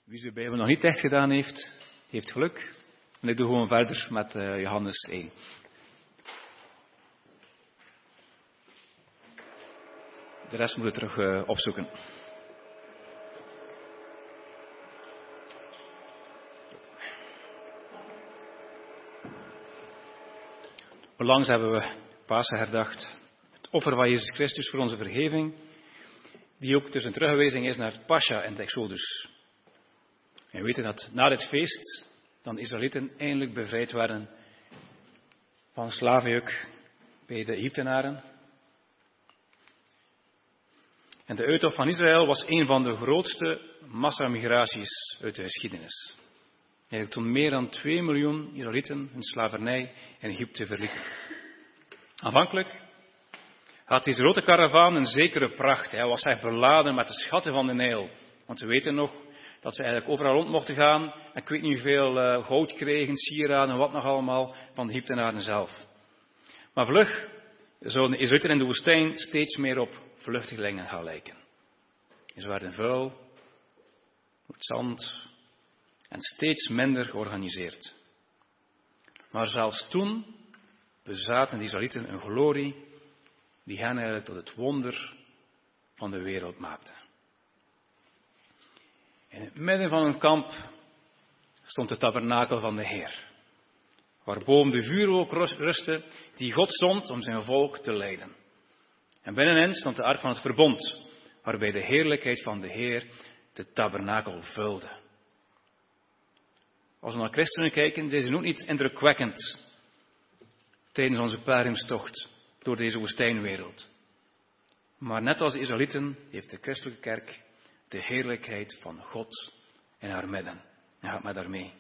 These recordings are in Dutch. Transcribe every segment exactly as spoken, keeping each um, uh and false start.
Wie zijn Bijbel nog niet echt gedaan heeft, heeft geluk. En ik doe gewoon verder met uh, Johannes één. De rest moet ik terug uh, opzoeken. Onlangs hebben we Pasen herdacht. Het offer van Jezus Christus voor onze vergeving. Die ook dus een terugwijzing is naar het Pascha en het Exodus. En we weten dat na dit feest dan de Israëlieten eindelijk bevrijd werden van slavenjuk bij de Egyptenaren. En de uittocht van Israël was een van de grootste massamigraties uit de geschiedenis. Eigenlijk toen meer dan twee miljoen Israëlieten hun slavernij in Egypte verlieten. Aanvankelijk had deze grote karavaan een zekere pracht. Hij was echt beladen met de schatten van de Nijl. Want we weten nog dat ze eigenlijk overal rond mochten gaan. En ik weet niet hoeveel uh, goud kregen, sieraden en wat nog allemaal van de Egyptenaren zelf. Maar vlug zouden de Israëlieten in de woestijn steeds meer op vluchtelingen gaan lijken. Ze werden vuil, met zand en steeds minder georganiseerd. Maar zelfs toen bezaten de Israëlieten een glorie die hen eigenlijk tot het wonder van de wereld maakte. In het midden van hun kamp stond de tabernakel van de Heer, waarboven de vuurwolk rustte die God zond om zijn volk te leiden. En binnenin stond de ark van het verbond, waarbij de heerlijkheid van de Heer de tabernakel vulde. Als we naar christenen kijken, zijn ze ook niet indrukwekkend tijdens onze pelgrimstocht door deze woestijnwereld. Maar net als de Israëlieten heeft de christelijke kerk de heerlijkheid van God in haar midden. En gaat met haar mee.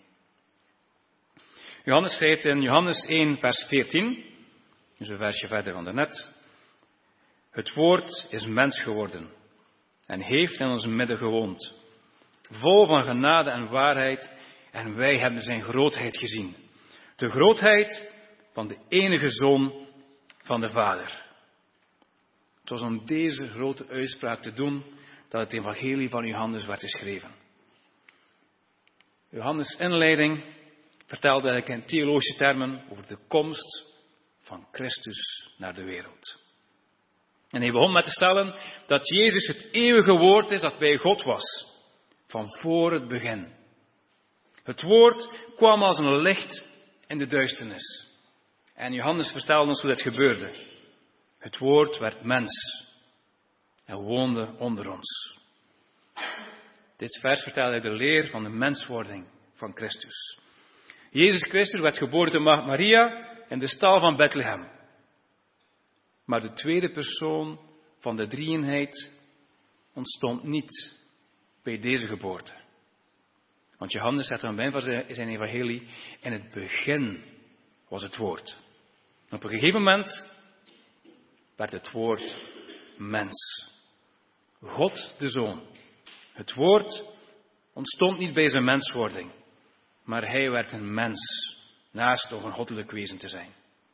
Johannes schrijft in Johannes één vers veertien, dus een versje verder van daarnet. Het woord is mens geworden en heeft in ons midden gewoond. Vol van genade en waarheid en wij hebben zijn grootheid gezien. De grootheid van de enige Zoon van de Vader. Het was om deze grote uitspraak te doen dat het evangelie van Johannes werd geschreven. Johannes' inleiding vertelde eigenlijk in theologische termen over de komst van Christus naar de wereld. En hij begon met te stellen dat Jezus het eeuwige woord is dat bij God was, van voor het begin. Het woord kwam als een licht in de duisternis. En Johannes vertelde ons hoe dat gebeurde. Het woord werd mens en woonde onder ons. Dit vers vertelde de leer van de menswording van Christus. Jezus Christus werd geboren door Maria in de stal van Bethlehem. Maar de tweede persoon van de drie-eenheid ontstond niet bij deze geboorte. Want Johannes zegt aan het begin van zijn evangelie, in het begin was het woord. En op een gegeven moment werd het woord mens. God de Zoon. Het woord ontstond niet bij zijn menswording, maar hij werd een mens, naast nog een goddelijk wezen te zijn.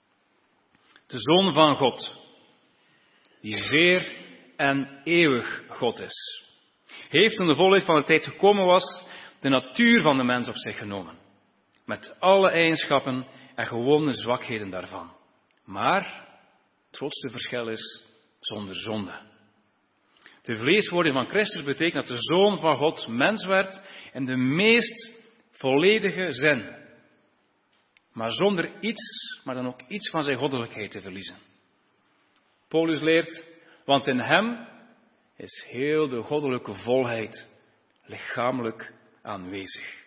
De Zoon van God, die zeer en eeuwig God is, heeft toen de volheid van de tijd gekomen was, de natuur van de mens op zich genomen, met alle eigenschappen en gewone zwakheden daarvan. Maar het grootste verschil is zonder zonde. De vleeswording van Christus betekent dat de Zoon van God mens werd in de meest volledige zin. Maar zonder iets, maar dan ook iets van zijn goddelijkheid te verliezen. Paulus leert, want in hem is heel de goddelijke volheid lichamelijk aanwezig.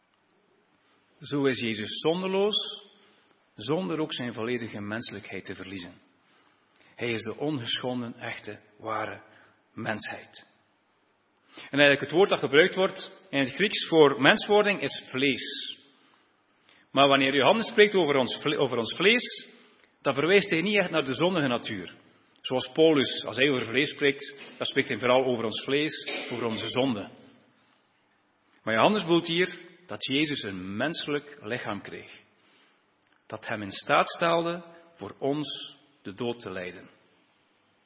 Zo is Jezus zonderloos, zonder ook zijn volledige menselijkheid te verliezen. Hij is de ongeschonden, echte, ware mensheid. En eigenlijk het woord dat gebruikt wordt in het Grieks voor menswording is vlees. Maar wanneer Johannes spreekt over ons, over ons vlees, dan verwijst hij niet echt naar de zondige natuur. Zoals Paulus, als hij over vlees spreekt, dan spreekt hij vooral over ons vlees, over onze zonde. Maar Johannes bedoelt hier dat Jezus een menselijk lichaam kreeg. Dat hem in staat stelde voor ons de dood te lijden.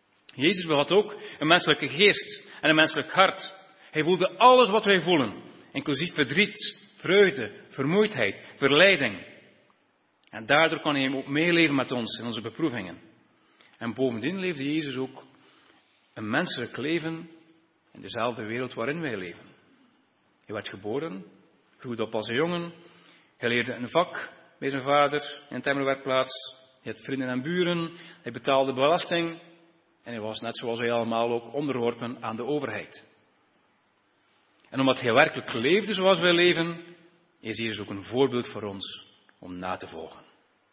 Jezus bevat ook een menselijke geest en een menselijk hart. Hij voelde alles wat wij voelen. inclusief verdriet, vreugde, vermoeidheid, verleiding. En daardoor kan hij ook meeleven met ons in onze beproevingen. En bovendien leefde Jezus ook een menselijk leven in dezelfde wereld waarin wij leven. Hij werd geboren, groeide op als een jongen, hij leerde een vak bij zijn vader in een timmerwerkplaats, hij had vrienden en buren, hij betaalde belasting en hij was net zoals wij allemaal ook onderworpen aan de overheid. En omdat hij werkelijk leefde zoals wij leven, is Jezus ook een voorbeeld voor ons om na te volgen.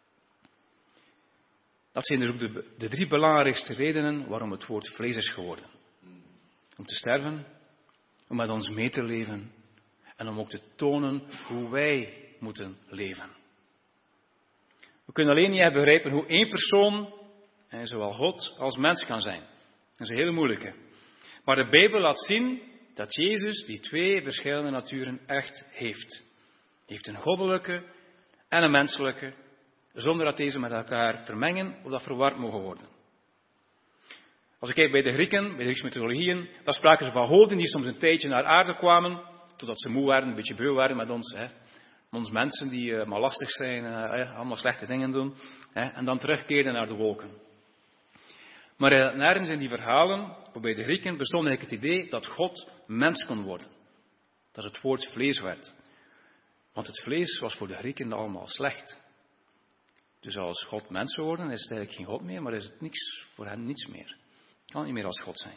Dat zijn dus ook de, de drie belangrijkste redenen waarom het woord vlees is geworden. Om te sterven, om met ons mee te leven en om ook te tonen hoe wij moeten leven. We kunnen alleen niet begrijpen hoe één persoon, zowel God als mens, kan zijn. Dat is een hele moeilijke. Maar de Bijbel laat zien dat Jezus die twee verschillende naturen echt heeft. Hij heeft een goddelijke en een menselijke, zonder dat deze met elkaar vermengen of dat verward mogen worden. Als ik kijk bij de Grieken, bij de Griekse mythologieën, dan spraken ze van goden die soms een tijdje naar aarde kwamen, totdat ze moe werden, een beetje beu werden met ons. Hè. Ons mensen die uh, maar lastig zijn, uh, allemaal slechte dingen doen, hè, en dan terugkeerden naar de wolken. Maar uh, nergens in die verhalen, bij de Grieken, bestond eigenlijk het idee dat God mens kon worden. Dat het woord vlees werd. Want het vlees was voor de Grieken allemaal slecht. Dus als God mens zou worden, is het eigenlijk geen God meer, maar is het niks, voor hem niets meer. Het kan niet meer als God zijn.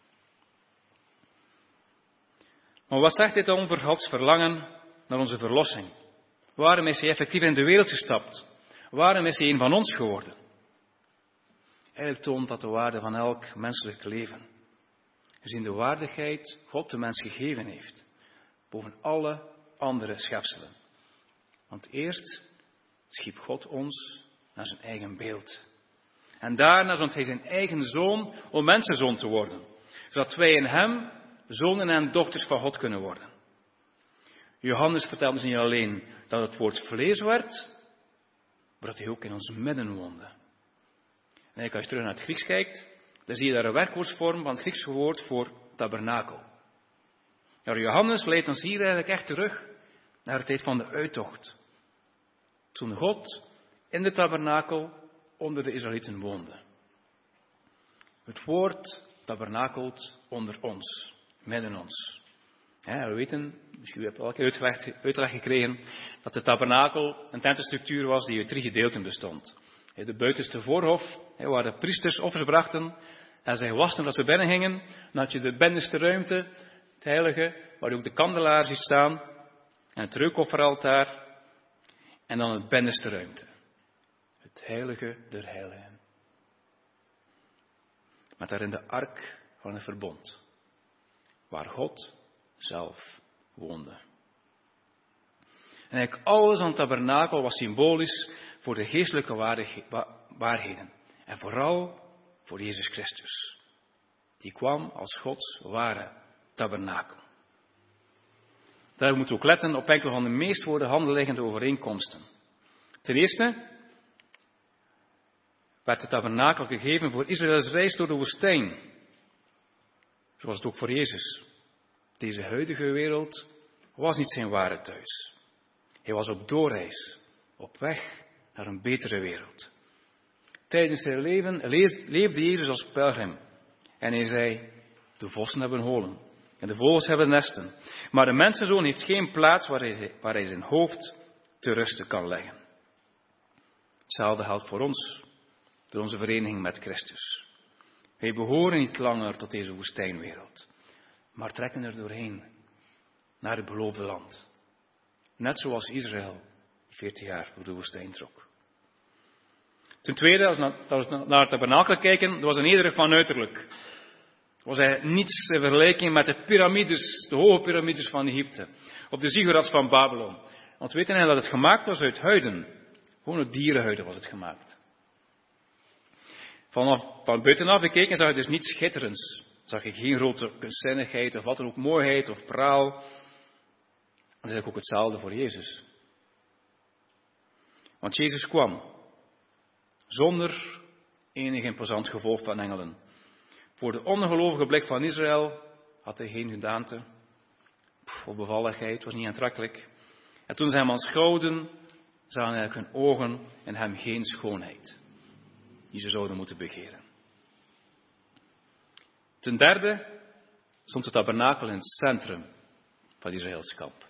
Maar wat zegt dit dan over Gods verlangen naar onze verlossing? Waarom is hij effectief in de wereld gestapt? Waarom is hij een van ons geworden? Eigenlijk toont dat de waarde van elk menselijk leven. Gezien de waardigheid God de mens gegeven heeft. Boven alle andere schepselen. Want eerst schiep God ons naar zijn eigen beeld. En daarna zond hij zijn eigen zoon om mensenzoon te worden. Zodat wij in hem zonen en dochters van God kunnen worden. Johannes vertelt ons niet alleen dat het woord vlees werd, maar dat hij ook in ons midden woonde. En als je terug naar het Grieks kijkt, dan zie je daar een werkwoordsvorm van het Griekse woord voor tabernakel. Ja, Johannes leidt ons hier eigenlijk echt terug naar de tijd van de uittocht. Toen God in de tabernakel onder de Israëlieten woonde. Het woord tabernakelt onder ons, midden ons. Ja, we weten, misschien heb je al een keer uitleg, uitleg gekregen, dat de tabernakel een tentenstructuur was die uit drie gedeelten bestond. De buitenste voorhof, waar de priesters offers brachten en zij wasten dat ze binnen gingen. Dan had je de binnenste ruimte, het heilige, waar je ook de kandelaar ziet staan. En het reukofferaltaar. En dan het binnenste ruimte. Het heilige der heiligen. Met daarin de ark van het verbond. Waar God zelf woonde. En eigenlijk alles aan het tabernakel was symbolisch voor de geestelijke waarheden. En vooral voor Jezus Christus. Die kwam als Gods ware tabernakel. Daar moeten we ook letten op enkele van de meest voor de hand liggende overeenkomsten. Ten eerste werd de tabernakel gegeven voor Israëls reis door de woestijn. Zoals het ook voor Jezus. Deze huidige wereld was niet zijn ware thuis. Hij was op doorreis, op weg naar een betere wereld. Tijdens zijn leven leefde Jezus als pelgrim. En hij zei, de vossen hebben holen en de vogels hebben nesten. Maar de mensenzoon heeft geen plaats waar hij, waar hij zijn hoofd te rusten kan leggen. Hetzelfde geldt voor ons, door onze vereniging met Christus. Wij behoren niet langer tot deze woestijnwereld, maar trekken er doorheen naar het beloofde land. Net zoals Israël veertig jaar door de woestijn trok. Ten tweede, als we naar het tabernakel kijken, dat was een nederig van uiterlijk. Het was eigenlijk niets in vergelijking met de piramides, de hoge piramides van Egypte. Of de ziggurats van Babylon. Want we weten dat het gemaakt was uit huiden. Gewoon uit dierenhuiden was het gemaakt. Vanaf, van buitenaf bekeken zag je dus niets schitterends. Zag je geen grote kunstzinnigheid of wat dan ook, mooiheid of praal. Dat is eigenlijk ook hetzelfde voor Jezus. Want Jezus kwam zonder enig imposant gevolg van engelen. Voor de ongelovige blik van Israël had hij geen gedaante, of bevalligheid, was niet aantrekkelijk. En toen ze hem aanschouwden, zagen eigenlijk hun ogen in hem geen schoonheid die ze zouden moeten begeren. Ten derde stond het tabernakel in het centrum van Israëlskamp.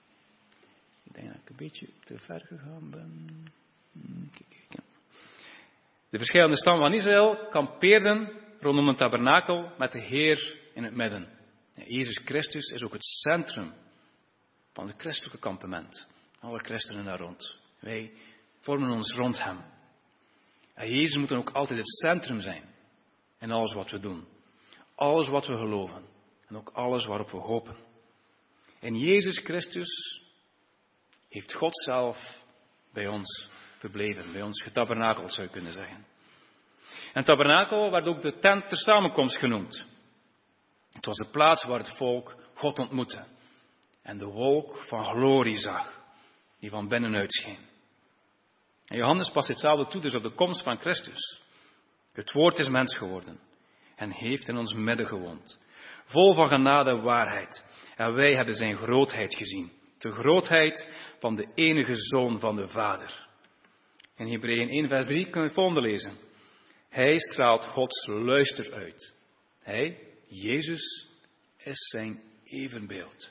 Ik denk dat ik een beetje te ver gegaan ben. Kijk, kijk. De verschillende stammen van Israël kampeerden rondom het tabernakel met de Heer in het midden. Jezus Christus is ook het centrum van het christelijke kampement. Alle christenen daar rond. Wij vormen ons rond hem. En Jezus moet dan ook altijd het centrum zijn in alles wat we doen. Alles wat we geloven. En ook alles waarop we hopen. In Jezus Christus heeft God zelf bij ons verbleven. Bij ons getabernakeld zou je kunnen zeggen. En tabernakel werd ook de tent ter samenkomst genoemd. Het was de plaats waar het volk God ontmoette. En de wolk van glorie zag. Die van binnenuit scheen. En Johannes past hetzelfde toe dus op de komst van Christus. Het woord is mens geworden. En heeft in ons midden gewoond. Vol van genade en waarheid. En wij hebben zijn grootheid gezien. De grootheid van de enige Zoon van de Vader. In Hebreeën één vers drie kunnen we het volgende lezen. Hij straalt Gods luister uit. Hij, Jezus, is zijn evenbeeld.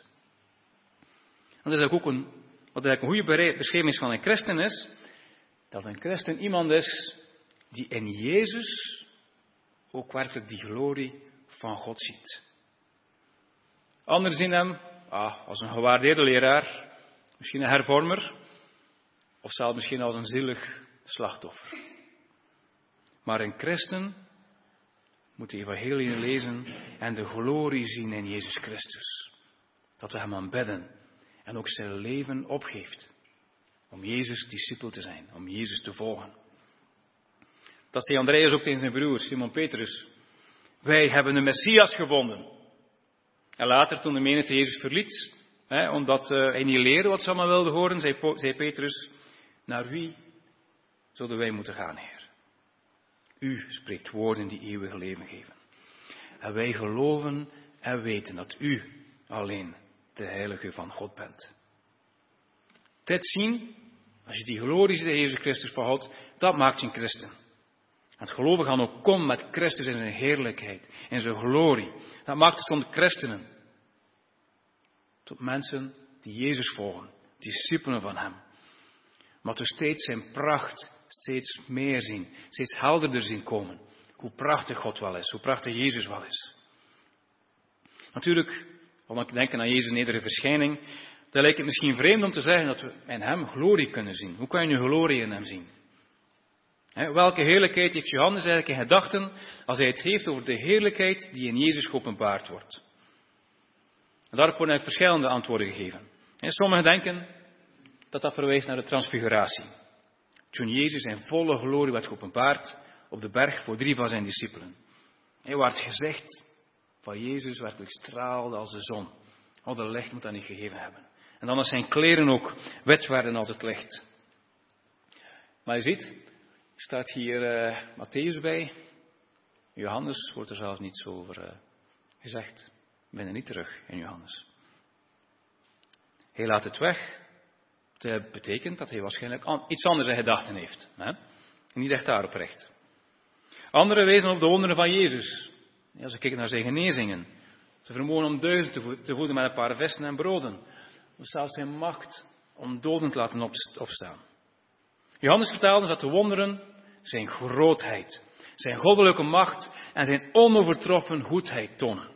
En dat is ook een, wat eigenlijk een goede beschrijving is van een christen is, dat een christen iemand is die in Jezus ook werkelijk die glorie van God ziet. Anderen zien hem ah, als een gewaardeerde leraar, misschien een hervormer, of zelfs misschien als een zielig slachtoffer. Maar een christen moet de evangelie lezen en de glorie zien in Jezus Christus. Dat we hem aanbidden en ook zijn leven opgeeft om Jezus discipel te zijn, om Jezus te volgen. Dat zei Andreas ook tegen zijn broer, Simon Petrus. Wij hebben de Messias gevonden. En later, toen de menigte Jezus verliet, hè, omdat uh, hij niet leerde wat ze allemaal wilden horen, zei, zei Petrus, naar wie zullen wij moeten gaan, Heer? U spreekt woorden die eeuwig leven geven. En wij geloven en weten dat u alleen de heilige van God bent. Dit zien, als je die glorie ziet in Jezus Christus van God, dat maakt je een christen. Het geloven gaan ook komen met Christus in zijn heerlijkheid, in zijn glorie. Dat maakt het tot christenen. Tot mensen die Jezus volgen, discipelen van hem. Maar we steeds zijn pracht, steeds meer zien, steeds helderder zien komen. Hoe prachtig God wel is, hoe prachtig Jezus wel is. Natuurlijk, als we denken aan Jezus' nederige verschijning, dan lijkt het misschien vreemd om te zeggen dat we in hem glorie kunnen zien. Hoe kan je nu glorie in hem zien? He, welke heerlijkheid heeft Johannes eigenlijk in gedachten als hij het heeft over de heerlijkheid die in Jezus geopenbaard wordt? En daarop worden verschillende antwoorden gegeven. He, sommigen denken dat dat verwijst naar de transfiguratie. Toen Jezus in volle glorie werd geopenbaard op de berg voor drie van zijn discipelen. Hij waar het gezicht van Jezus werkelijk straalde als de zon. Al de licht moet dat niet gegeven hebben. En dan als zijn kleren ook wit werden als het licht. Maar je ziet, er staat hier uh, Mattheüs bij. Johannes wordt er zelfs niets over uh, gezegd. Ik ben er niet terug in Johannes. Hij laat het weg. Dat betekent dat hij waarschijnlijk an- iets anders in gedachten heeft. Hè? En niet echt daarop richt. Anderen wijzen op de wonderen van Jezus. Als we kijken naar zijn genezingen. Ze vermogen om duizend te, vo- te voeden met een paar vissen en broden. Of zelfs zijn macht om doden te laten opstaan. Johannes vertelde dat de wonderen zijn grootheid, zijn goddelijke macht en zijn onovertroffen goedheid tonen.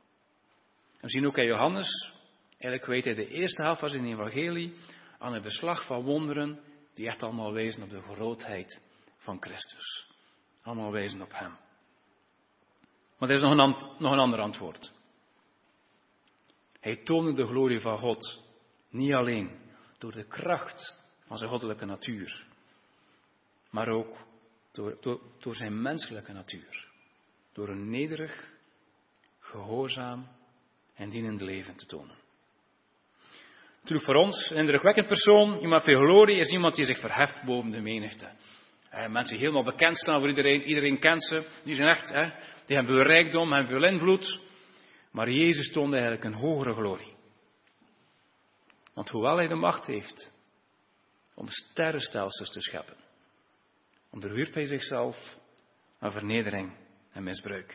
We zien ook in Johannes, eigenlijk weet hij de eerste helft van zijn evangelie, aan een verslag van wonderen die echt allemaal wijzen op de grootheid van Christus. Allemaal wijzen op hem. Maar er is nog een, an- nog een ander antwoord. Hij toonde de glorie van God niet alleen door de kracht van zijn goddelijke natuur, maar ook door, door, door zijn menselijke natuur. Door een nederig, gehoorzaam en dienend leven te tonen. Natuurlijk voor ons, een indrukwekkend persoon, iemand van glorie, is iemand die zich verheft boven de menigte. Eh, mensen die helemaal bekend staan voor iedereen, iedereen kent ze. Die zijn echt, eh, die hebben veel rijkdom, hebben veel invloed. Maar Jezus toonde eigenlijk een hogere glorie. Want hoewel hij de macht heeft om sterrenstelsels te scheppen, onderwierp hij zichzelf aan vernedering en misbruik.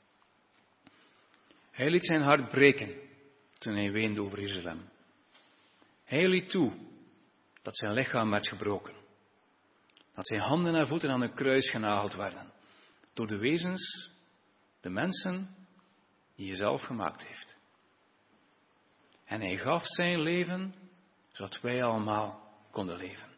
Hij liet zijn hart breken toen hij weende over Jeruzalem. Hij liet toe dat zijn lichaam werd gebroken. Dat zijn handen en voeten aan een kruis genageld werden. Door de wezens, de mensen die hij zelf gemaakt heeft. En hij gaf zijn leven zodat wij allemaal konden leven.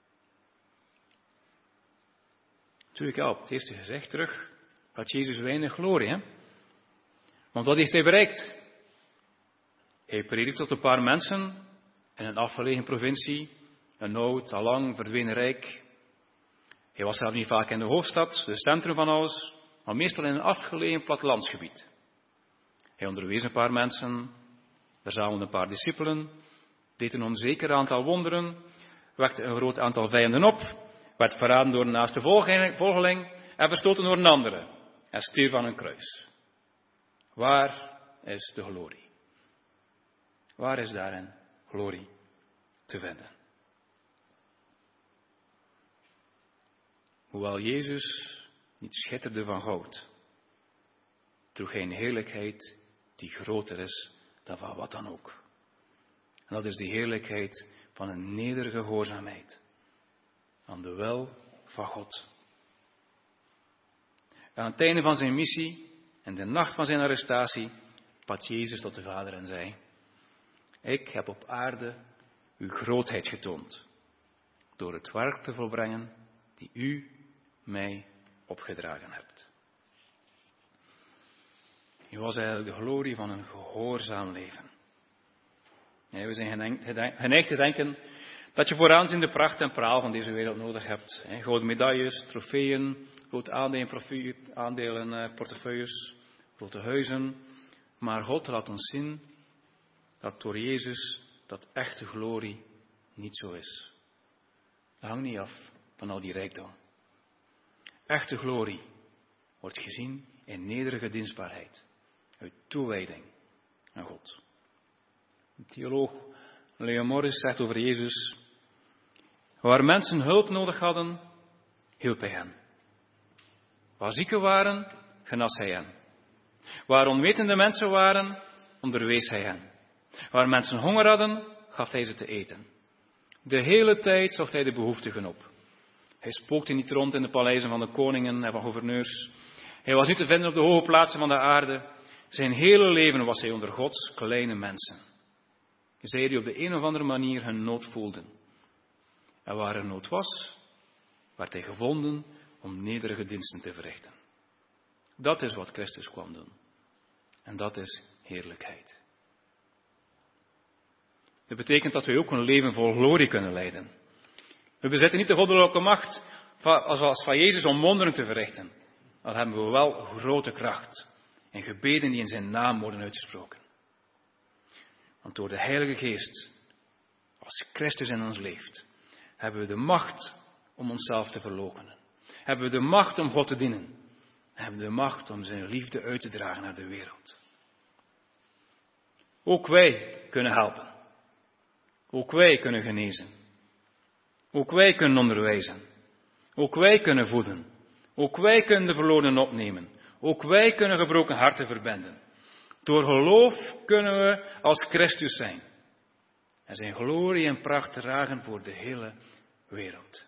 Natuurlijk ja, op het eerste gezicht terug had Jezus weinig glorie. Hè? Want wat heeft hij bereikt? Hij predikt tot een paar mensen in een afgelegen provincie, een oud, allang verdwenen rijk. Hij was zelf niet vaak in de hoofdstad, het centrum van alles, maar meestal in een afgelegen plattelandsgebied. Hij onderwees een paar mensen, verzamelde een paar discipelen, deed een onzeker aantal wonderen, wekte een groot aantal vijanden op, werd verraden door een naaste volgeling en verstoten door een andere en stierf aan een kruis. Waar is de glorie? Waar is daarin glorie te vinden? Hoewel Jezus niet schitterde van goud, droeg hij een heerlijkheid die groter is dan van wat dan ook. En dat is de heerlijkheid van een nederige gehoorzaamheid aan de wil van God. Aan het einde van zijn missie, in de nacht van zijn arrestatie, bad Jezus tot de Vader en zei: Ik heb op aarde uw grootheid getoond, door het werk te volbrengen die u mij opgedragen hebt. U was eigenlijk de glorie van een gehoorzaam leven. Ja, we zijn geneigd te denken dat je voor aanziende pracht en praal van deze wereld nodig hebt. He, gouden medailles, trofeeën, grote aandelen, aandelen, portefeuilles, grote huizen. Maar God laat ons zien dat door Jezus dat echte glorie niet zo is. Dat hangt niet af van al die rijkdom. Echte glorie wordt gezien in nederige dienstbaarheid, uit toewijding aan God. De theoloog Leon Morris zegt over Jezus: waar mensen hulp nodig hadden, hielp hij hen. Waar zieken waren, genas hij hen. Waar onwetende mensen waren, onderwees hij hen. Waar mensen honger hadden, gaf hij ze te eten. De hele tijd zocht hij de behoeftigen op. Hij spookte niet rond in de paleizen van de koningen en van gouverneurs. Hij was niet te vinden op de hoge plaatsen van de aarde. Zijn hele leven was hij onder Gods kleine mensen. Zij die op de een of andere manier hun nood voelden. En waar er nood was, werd hij gevonden om nederige diensten te verrichten. Dat is wat Christus kwam doen. En dat is heerlijkheid. Dat betekent dat wij ook een leven vol glorie kunnen leiden. We bezitten niet de goddelijke macht als van Jezus om wonderen te verrichten. Dan hebben we wel grote kracht en gebeden die in zijn naam worden uitgesproken. Want door de Heilige Geest, als Christus in ons leeft, hebben we de macht om onszelf te verloochenen. Hebben we de macht om God te dienen. Hebben we de macht om zijn liefde uit te dragen naar de wereld. Ook wij kunnen helpen. Ook wij kunnen genezen. Ook wij kunnen onderwijzen. Ook wij kunnen voeden. Ook wij kunnen de verloren opnemen. Ook wij kunnen gebroken harten verbinden. Door geloof kunnen we als Christus zijn. En zijn glorie en pracht dragen voor de hele wereld.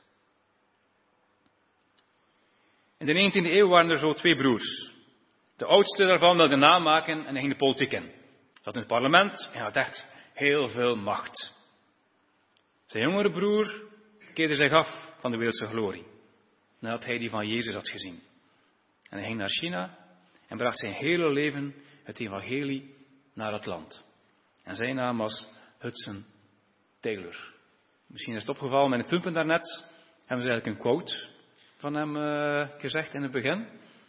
In de negentiende eeuw waren er zo twee broers. De oudste daarvan wilde naam maken en hij ging de politiek in. Hij zat in het parlement en had echt heel veel macht. Zijn jongere broer keerde zich af van de wereldse glorie, nadat hij die van Jezus had gezien. En hij ging naar China en bracht zijn hele leven het evangelie naar het land. En zijn naam was Hudson Taylor. Misschien is het opgevallen met het filmpje daarnet, hebben ze eigenlijk een quote van hem uh, gezegd in het begin.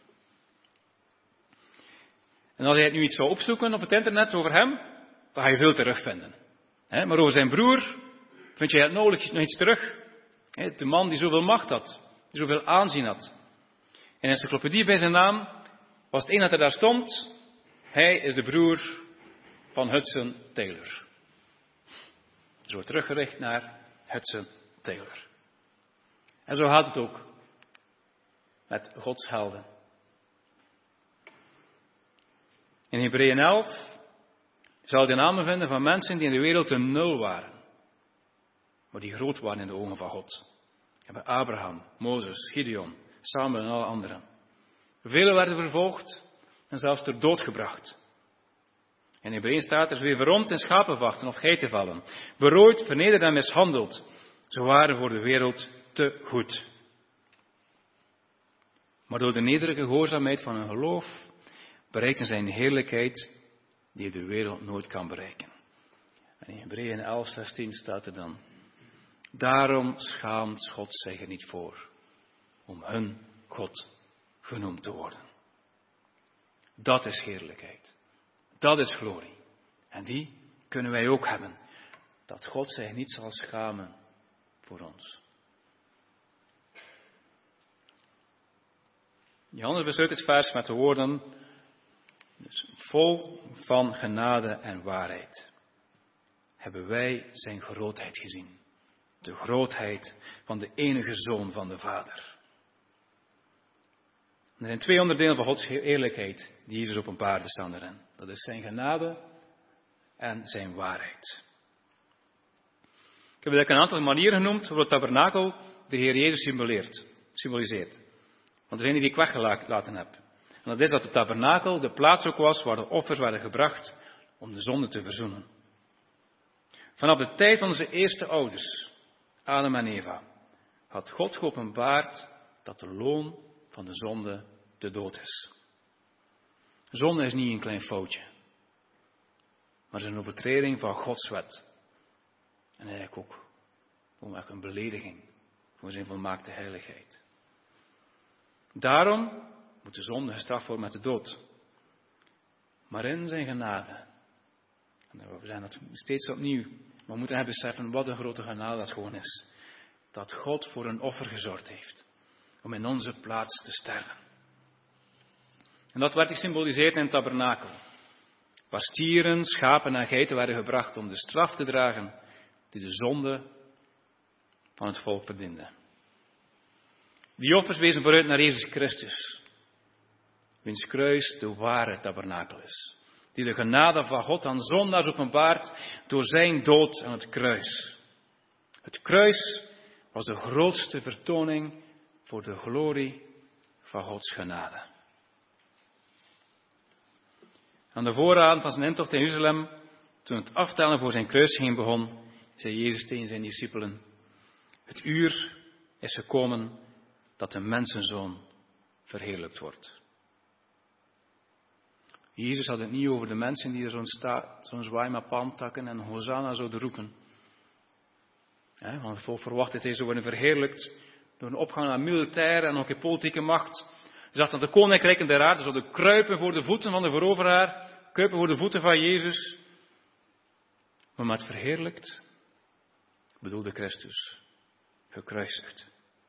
En als je het nu iets zou opzoeken op het internet over hem, dan ga je veel terugvinden. He, maar over zijn broer vind je het nauwelijks nog iets terug. He, de man die zoveel macht had, die zoveel aanzien had. In een encyclopedie bij zijn naam was het een dat er daar stond: hij is de broer van Hudson Taylor. Ze wordt teruggericht naar Hudson Taylor. En zo gaat het ook met Gods helden. In Hebreeën elf zal je namen vinden van mensen die in de wereld een nul waren. Maar die groot waren in de ogen van God. We hebben Abraham, Mozes, Gideon, Samuel en alle anderen. Velen werden vervolgd en zelfs ter dood gebracht. In Hebreeën staat er: weer verromd in schapenvachten of geitenvallen. Berooid, vernederd en mishandeld. Ze waren voor de wereld te goed. Maar door de nederige gehoorzaamheid van hun geloof bereikten zij een heerlijkheid die de wereld nooit kan bereiken. En in Hebreeën elf, zestien staat er dan: daarom schaamt God zich er niet voor om hun God genoemd te worden. Dat is heerlijkheid. Dat is glorie. En die kunnen wij ook hebben. Dat God zich niet zal schamen voor ons. Johannes besluit het vers met de woorden: dus vol van genade en waarheid hebben wij zijn grootheid gezien. De grootheid van de enige Zoon van de Vader. Er zijn twee onderdelen van Gods eerlijkheid die Jezus openbaarde staan erin. Dat is zijn genade en zijn waarheid. Ik heb het een aantal manieren genoemd waarop het tabernakel de Heer Jezus symboleert, symboliseert. Want er zijn die ik weggelaten heb. En dat is dat het tabernakel de plaats ook was waar de offers werden gebracht om de zonde te verzoenen. Vanaf de tijd van onze eerste ouders, Adam en Eva, had God geopenbaard dat de loon van de zonde de dood is. Zonde is niet een klein foutje, maar het is een overtreding van Gods wet. En eigenlijk ook gewoon een belediging voor zijn volmaakte heiligheid. Daarom moet de zonde gestraft worden met de dood. Maar in zijn genade, en we zijn dat steeds opnieuw, maar we moeten hebben beseffen wat een grote genade dat gewoon is. Dat God voor een offer gezorgd heeft, om in onze plaats te sterven. En dat werd gesymboliseerd in het tabernakel, waar stieren, schapen en geiten werden gebracht om de straf te dragen die de zonde van het volk verdiende. Die offers wezen vooruit naar Jezus Christus, wiens kruis de ware tabernakel is, die de genade van God aan zondaars openbaart door zijn dood aan het kruis. Het kruis was de grootste vertoning voor de glorie van Gods genade. Aan de vooravond van zijn intocht in Jeruzalem, toen het aftellen voor zijn kruisiging begon, zei Jezus tegen zijn discipelen: het uur is gekomen dat de mensenzoon verheerlijkt wordt. Jezus had het niet over de mensen die er zo'n, sta, zo'n zwaai met palmtakken en Hosanna zouden roepen. He, want het volk verwacht dat hij zou worden verheerlijkt door een opgang naar militaire en ook in politieke macht. Hij zag dat de koninkrijken der aarde zouden kruipen voor de voeten van de veroveraar, kruipen voor de voeten van Jezus. Maar met verheerlijkt bedoelde Christus gekruisigd.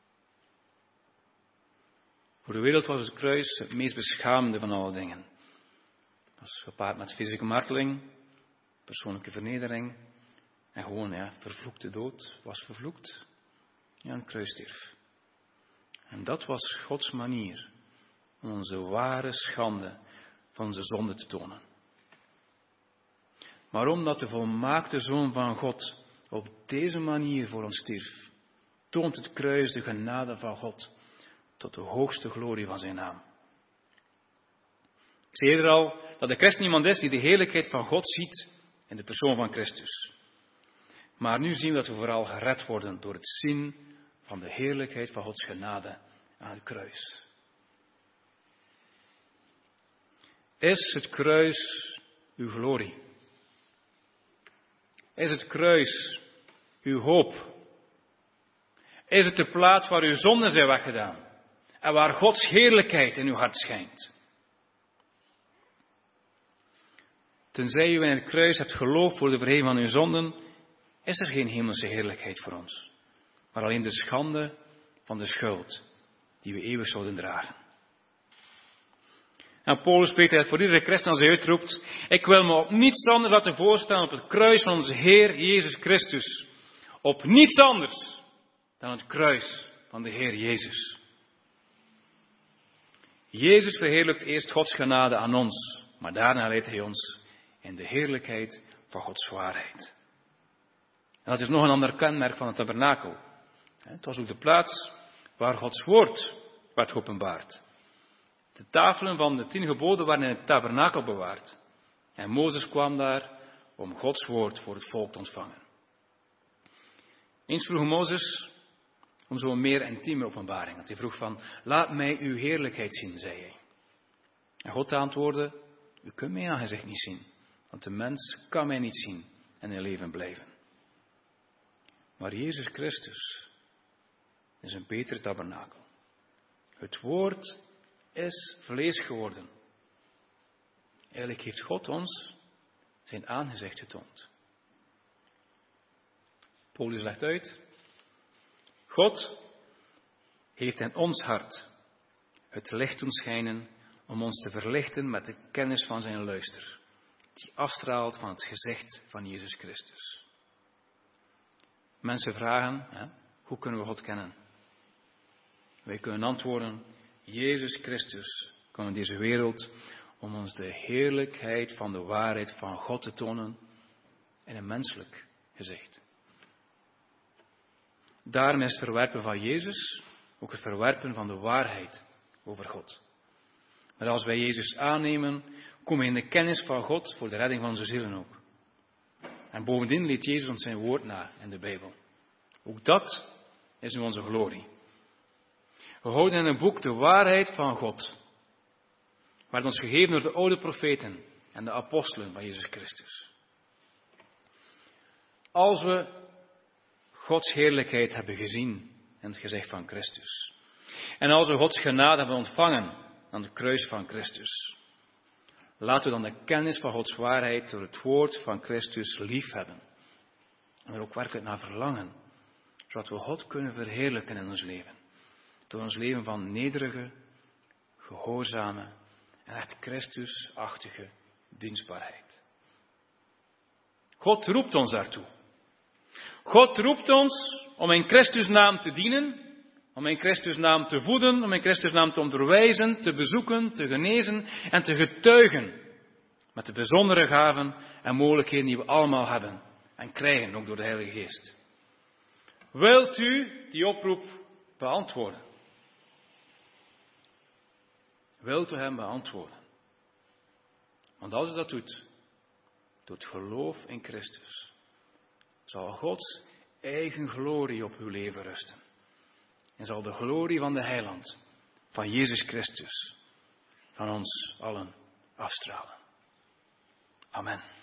Voor de wereld was het kruis het meest beschaamde van alle dingen. Het was gepaard met fysieke marteling, persoonlijke vernedering en gewoon ja, vervloekte dood was vervloekt. Ja, een kruis stierf. En dat was Gods manier om onze ware schande van onze zonde te tonen. Maar omdat de volmaakte Zoon van God op deze manier voor ons stierf, toont het kruis de genade van God tot de hoogste glorie van zijn naam. Ik zei eerder al dat de christen iemand is die de heerlijkheid van God ziet in de persoon van Christus. Maar nu zien we dat we vooral gered worden door het zien van de heerlijkheid van Gods genade aan het kruis. Is het kruis uw glorie? Is het kruis uw hoop? Is het de plaats waar uw zonden zijn weggedaan en waar Gods heerlijkheid in uw hart schijnt? Tenzij u in het kruis hebt geloofd voor de vergeving van uw zonden, is er geen hemelse heerlijkheid voor ons, maar alleen de schande van de schuld die we eeuwig zouden dragen. En Paulus spreekt het voor iedere christen als hij uitroept: ik wil me op niets anders laten voorstaan op het kruis van onze Heer Jezus Christus. Op niets anders dan het kruis van de Heer Jezus. Jezus verheerlijkt eerst Gods genade aan ons, maar daarna leidt hij ons in de heerlijkheid van Gods waarheid. En dat is nog een ander kenmerk van het tabernakel. Het was ook de plaats waar Gods woord werd geopenbaard. De tafelen van de tien geboden waren in het tabernakel bewaard. En Mozes kwam daar om Gods woord voor het volk te ontvangen. Eens vroeg Mozes om zo'n meer intieme openbaring. Dat hij vroeg van, laat mij uw heerlijkheid zien, zei hij. En God antwoordde, u kunt mijn aangezicht niet zien, want de mens kan mij niet zien en in leven blijven. Maar Jezus Christus is een betere tabernakel. Het woord is vlees geworden. Eigenlijk heeft God ons zijn aangezicht getoond. Paulus legt uit, God heeft in ons hart het licht doen schijnen om ons te verlichten met de kennis van zijn luister, die afstraalt van het gezicht van Jezus Christus. Mensen vragen, hè, hoe kunnen we God kennen? Wij kunnen antwoorden, Jezus Christus kwam in deze wereld om ons de heerlijkheid van de waarheid van God te tonen in een menselijk gezicht. Daarom is het verwerpen van Jezus ook het verwerpen van de waarheid over God. Maar als wij Jezus aannemen, komen we in de kennis van God voor de redding van onze zielen ook. En bovendien liet Jezus ons zijn woord na in de Bijbel. Ook dat is nu onze glorie. We houden in een boek de waarheid van God. Werd ons gegeven door de oude profeten en de apostelen van Jezus Christus. Als we Gods heerlijkheid hebben gezien in het gezicht van Christus. En als we Gods genade hebben ontvangen aan het kruis van Christus. Laten we dan de kennis van Gods waarheid door het woord van Christus lief hebben. En er ook werkelijk naar verlangen. Zodat we God kunnen verheerlijken in ons leven. Door ons leven van nederige, gehoorzame en echt Christusachtige dienstbaarheid. God roept ons daartoe. God roept ons om in Christus naam te dienen, om in Christus naam te voeden, om in Christus naam te onderwijzen, te bezoeken, te genezen en te getuigen. Met de bijzondere gaven en mogelijkheden die we allemaal hebben en krijgen, ook door de Heilige Geest. Wilt u die oproep beantwoorden? Wilt u hem beantwoorden? Want als u dat doet, door het geloof in Christus, zal Gods eigen glorie op uw leven rusten. En zal de glorie van de Heiland, van Jezus Christus, van ons allen afstralen. Amen.